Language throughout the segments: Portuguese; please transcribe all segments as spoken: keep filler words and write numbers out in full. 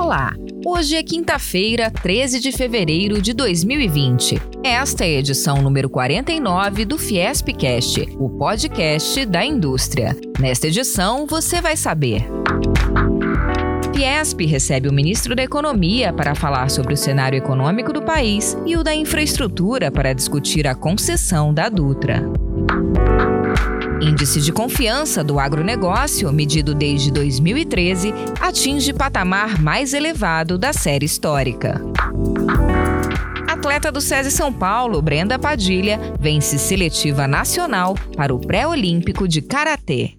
Olá! Hoje é quinta-feira, treze de fevereiro de dois mil e vinte. Esta é a edição número quarenta e nove do Fiespcast, o podcast da indústria. Nesta edição, você vai saber: Fiesp recebe o ministro da Economia para falar sobre o cenário econômico do país e o da infraestrutura para discutir a concessão da Dutra. Índice de confiança do agronegócio, medido desde dois mil e treze, atinge patamar mais elevado da série histórica. Atleta do SESI São Paulo, Brenda Padilha, vence seletiva nacional para o pré-olímpico de karatê.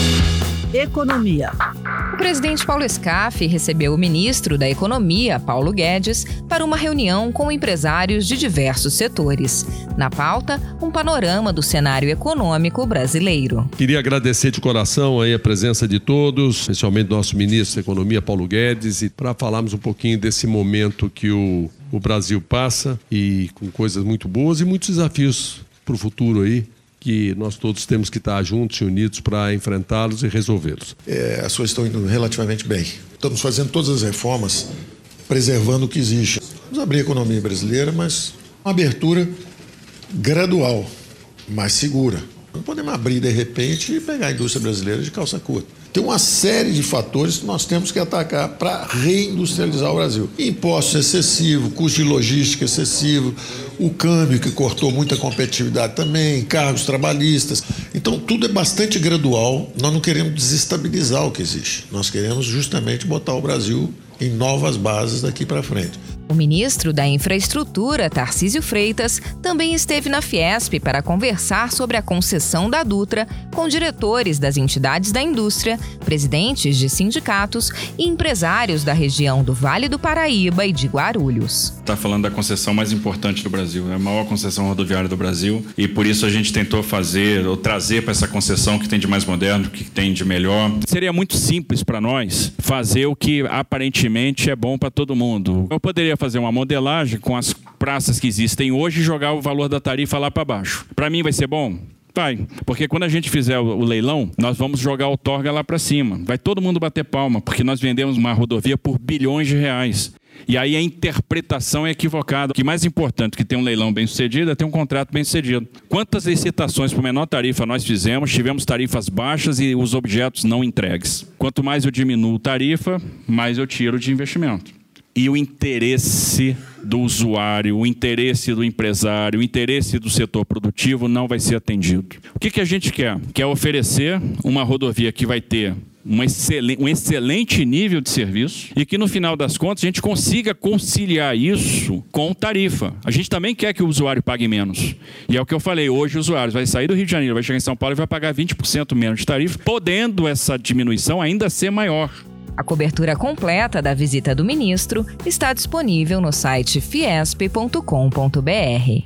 Economia. O presidente Paulo Scaff recebeu o ministro da Economia, Paulo Guedes, para uma reunião com empresários de diversos setores. Na pauta, um panorama do cenário econômico brasileiro. Queria agradecer de coração aí a presença de todos, especialmente do nosso ministro da Economia, Paulo Guedes, e para falarmos um pouquinho desse momento que o, o Brasil passa, e com coisas muito boas e muitos desafios para o futuro aí, que nós todos temos que estar juntos e unidos para enfrentá-los e resolvê-los. É, as coisas estão indo relativamente bem. Estamos fazendo todas as reformas, preservando o que existe. Vamos abrir a economia brasileira, mas uma abertura gradual, mais segura. Não podemos abrir de repente e pegar a indústria brasileira de calça curta. Tem uma série de fatores que nós temos que atacar para reindustrializar o Brasil. Impostos excessivos, custo de logística excessivo, o câmbio que cortou muita competitividade também, cargos trabalhistas. Então tudo é bastante gradual, nós não queremos desestabilizar o que existe. Nós queremos justamente botar o Brasil em novas bases daqui para frente. O ministro da Infraestrutura, Tarcísio Freitas, também esteve na Fiesp para conversar sobre a concessão da Dutra com diretores das entidades da indústria, presidentes de sindicatos e empresários da região do Vale do Paraíba e de Guarulhos. Está falando da concessão mais importante do Brasil, é a maior concessão rodoviária do Brasil, e por isso a gente tentou fazer ou trazer para essa concessão o que tem de mais moderno, o que tem de melhor. Seria muito simples para nós fazer o que aparentemente é bom para todo mundo. Eu poderia fazer uma modelagem com as praças que existem hoje e jogar o valor da tarifa lá para baixo. Para mim vai ser bom? Vai, porque quando a gente fizer o leilão, nós vamos jogar o torga lá para cima. Vai todo mundo bater palma, porque nós vendemos uma rodovia por bilhões de reais. E aí a interpretação é equivocada. O que mais importante que tem um leilão bem sucedido é ter um contrato bem sucedido. Quantas licitações por menor tarifa nós fizemos, tivemos tarifas baixas e os objetos não entregues. Quanto mais eu diminuo tarifa, mais eu tiro de investimento. E o interesse do usuário, o interesse do empresário, o interesse do setor produtivo não vai ser atendido. O que, que a gente quer? Quer oferecer uma rodovia que vai ter um excelente, um excelente nível de serviço e que, no final das contas, a gente consiga conciliar isso com tarifa. A gente também quer que o usuário pague menos. E é o que eu falei, hoje o usuário vai sair do Rio de Janeiro, vai chegar em São Paulo e vai pagar vinte por cento menos de tarifa, podendo essa diminuição ainda ser maior. A cobertura completa da visita do ministro está disponível no site fiesp ponto com ponto br.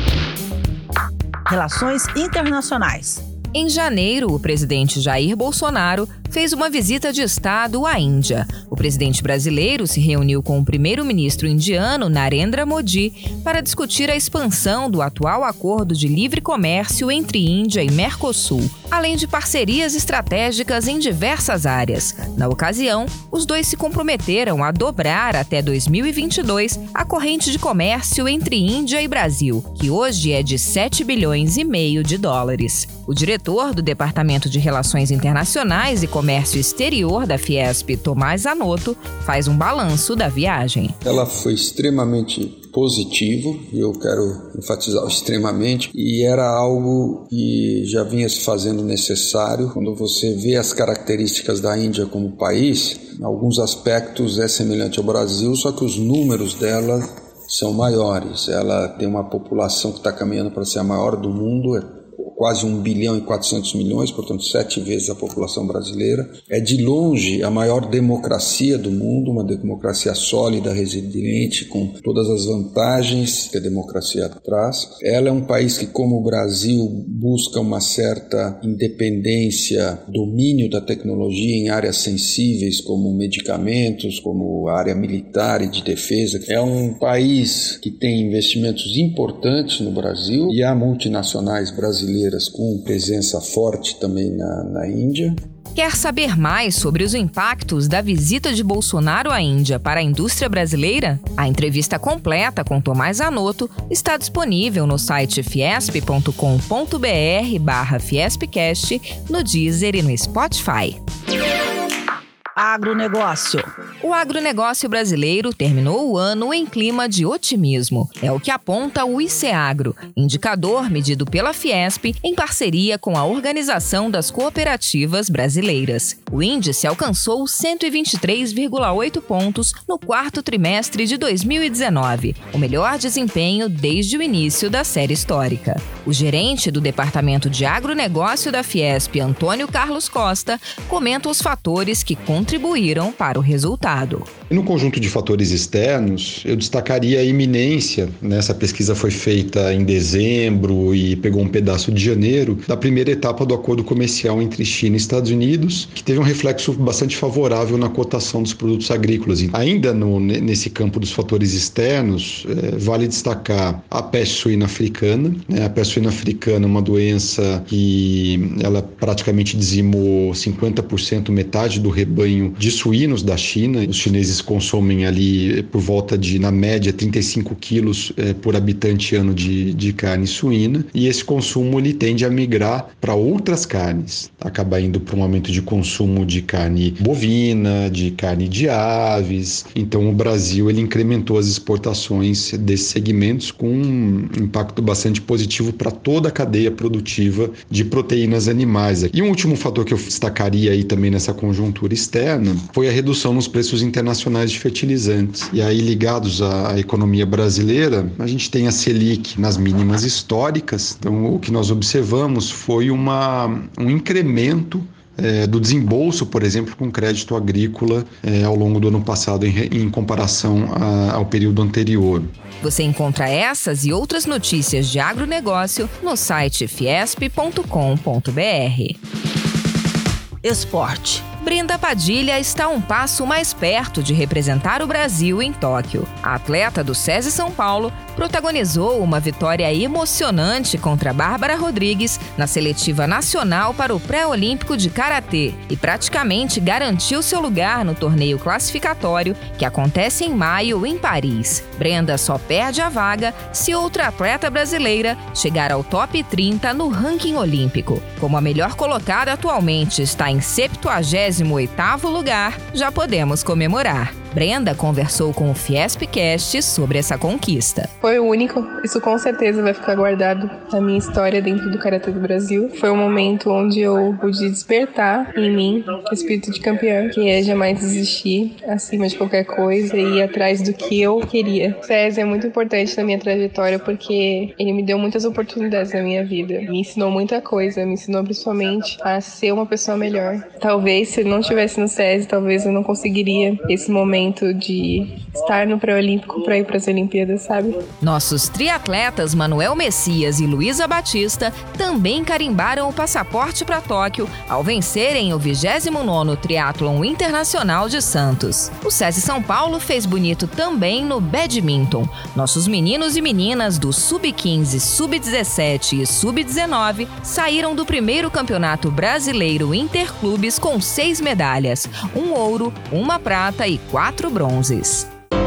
Relações internacionais. Em janeiro, o presidente Jair Bolsonaro fez uma visita de Estado à Índia. O presidente brasileiro se reuniu com o primeiro-ministro indiano, Narendra Modi, para discutir a expansão do atual acordo de livre comércio entre Índia e Mercosul, além de parcerias estratégicas em diversas áreas. Na ocasião, os dois se comprometeram a dobrar até dois mil e vinte e dois a corrente de comércio entre Índia e Brasil, que hoje é de sete bilhões e meio de dólares. O diretor do Departamento de Relações Internacionais e Comércio Exterior da Fiesp, Tomás Zanotto, faz um balanço da viagem. Ela foi extremamente positivo, e eu quero enfatizar extremamente, e era algo que já vinha se fazendo necessário. Quando você vê as características da Índia como país, em alguns aspectos é semelhante ao Brasil, só que os números dela são maiores. Ela tem uma população que está caminhando para ser a maior do mundo, é quase um bilhão e quatrocentos milhões, portanto sete vezes a população brasileira. É de longe a maior democracia do mundo, uma democracia sólida, resiliente, com todas as vantagens que a democracia traz. Ela é um país que, como o Brasil, busca uma certa independência, domínio da tecnologia em áreas sensíveis como medicamentos, como a área militar e de defesa. É um país que tem investimentos importantes no Brasil e há multinacionais brasileiras com presença forte também na, na Índia. Quer saber mais sobre os impactos da visita de Bolsonaro à Índia para a indústria brasileira? A entrevista completa com Tomás Zanotto está disponível no site fiesp ponto com ponto br barra fiespcast, no Deezer e no Spotify. Agronegócio. O agronegócio brasileiro terminou o ano em clima de otimismo. É o que aponta o ICEAGRO, indicador medido pela Fiesp em parceria com a Organização das Cooperativas Brasileiras. O índice alcançou cento e vinte e três vírgula oito pontos no quarto trimestre de dois mil e dezenove, o melhor desempenho desde o início da série histórica. O gerente do Departamento de Agronegócio da Fiesp, Antônio Carlos Costa, comenta os fatores que contribuíram para o resultado. No conjunto de fatores externos, eu destacaria a iminência, né? Essa pesquisa foi feita em dezembro e pegou um pedaço de janeiro, da primeira etapa do acordo comercial entre China e Estados Unidos, que teve um reflexo bastante favorável na cotação dos produtos agrícolas. Ainda no, nesse campo dos fatores externos, é, vale destacar a peste suína africana. Né? A peste suína africana é uma doença que ela praticamente dizimou cinquenta por cento, metade do rebanho de suínos da China. Os chineses consomem ali por volta de, na média, trinta e cinco quilos eh, por habitante ano de, de carne suína, e esse consumo ele tende a migrar para outras carnes, acaba indo para um aumento de consumo de carne bovina, de carne de aves. Então o Brasil ele incrementou as exportações desses segmentos com um impacto bastante positivo para toda a cadeia produtiva de proteínas animais. E um último fator que eu destacaria aí também nessa conjuntura externa foi a redução nos preços internacionais de fertilizantes. E aí, ligados à economia brasileira, a gente tem a Selic nas mínimas históricas. Então, o que nós observamos foi uma, um incremento É, do desembolso, por exemplo, com crédito agrícola é, ao longo do ano passado em, em comparação a, ao período anterior. Você encontra essas e outras notícias de agronegócio no site fiesp ponto com ponto br. Esporte. Brenda Padilha está um passo mais perto de representar o Brasil em Tóquio. A atleta do SESI São Paulo protagonizou uma vitória emocionante contra Bárbara Rodrigues na seletiva nacional para o pré-olímpico de karatê e praticamente garantiu seu lugar no torneio classificatório que acontece em maio em Paris. Brenda só perde a vaga se outra atleta brasileira chegar ao top trinta no ranking olímpico. Como a melhor colocada atualmente está em septuagésimo oitavo lugar, já podemos comemorar. Brenda conversou com o Fiespcast sobre essa conquista. Foi o único, isso com certeza vai ficar guardado na minha história dentro do Karatê do Brasil. Foi um momento onde eu pude despertar em mim o espírito de campeã, que é jamais desistir acima de qualquer coisa e ir atrás do que eu queria. O SESI é muito importante na minha trajetória porque ele me deu muitas oportunidades na minha vida. Me ensinou muita coisa, me ensinou principalmente a ser uma pessoa melhor. Talvez se eu não estivesse no SESI, talvez eu não conseguiria esse momento de estar no pré-olímpico para ir para as Olimpíadas, sabe? Nossos triatletas Manuel Messias e Luísa Batista também carimbaram o passaporte para Tóquio ao vencerem o vigésimo nono Triatlon Internacional de Santos. O SESI São Paulo fez bonito também no badminton. Nossos meninos e meninas do sub quinze, sub dezessete e sub dezenove saíram do primeiro campeonato brasileiro interclubes com seis medalhas, um ouro, uma prata e quatro bronzes.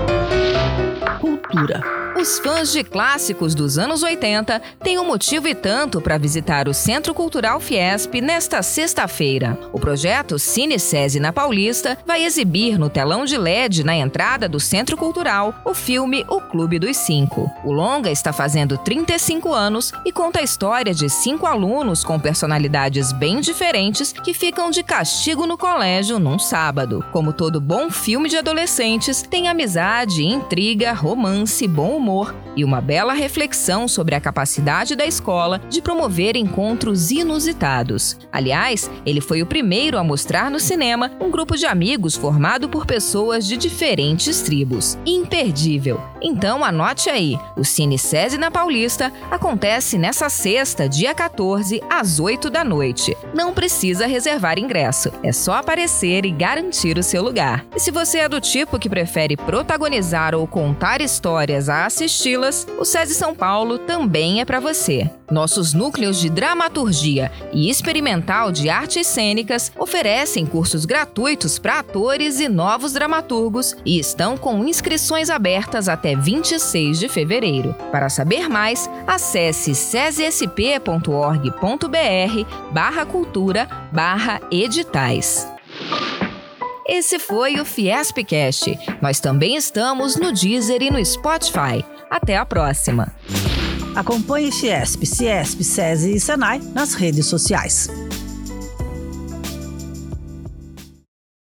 Cultura. Os fãs de clássicos dos anos oitenta têm um motivo e tanto para visitar o Centro Cultural Fiesp nesta sexta-feira. O projeto Cine SESI na Paulista vai exibir no telão de L E D na entrada do Centro Cultural o filme O Clube dos Cinco. O longa está fazendo trinta e cinco anos e conta a história de cinco alunos com personalidades bem diferentes que ficam de castigo no colégio num sábado. Como todo bom filme de adolescentes, tem amizade, intriga, romance, bom humor e uma bela reflexão sobre a capacidade da escola de promover encontros inusitados. Aliás, ele foi o primeiro a mostrar no cinema um grupo de amigos formado por pessoas de diferentes tribos. Imperdível! Então anote aí, o Cine SESI na Paulista acontece nessa sexta, dia quatorze, às oito da noite. Não precisa reservar ingresso, é só aparecer e garantir o seu lugar. E se você é do tipo que prefere protagonizar ou contar histórias a assisti-las, o SESI São Paulo também é para você. Nossos núcleos de dramaturgia e experimental de artes cênicas oferecem cursos gratuitos para atores e novos dramaturgos e estão com inscrições abertas até vinte e seis de fevereiro. Para saber mais, acesse sesesp.org.br barra cultura barra editais. Esse foi o Fiespcast. Nós também estamos no Deezer e no Spotify. Até a próxima! Acompanhe Fiesp, Ciesp, SESI e Senai nas redes sociais.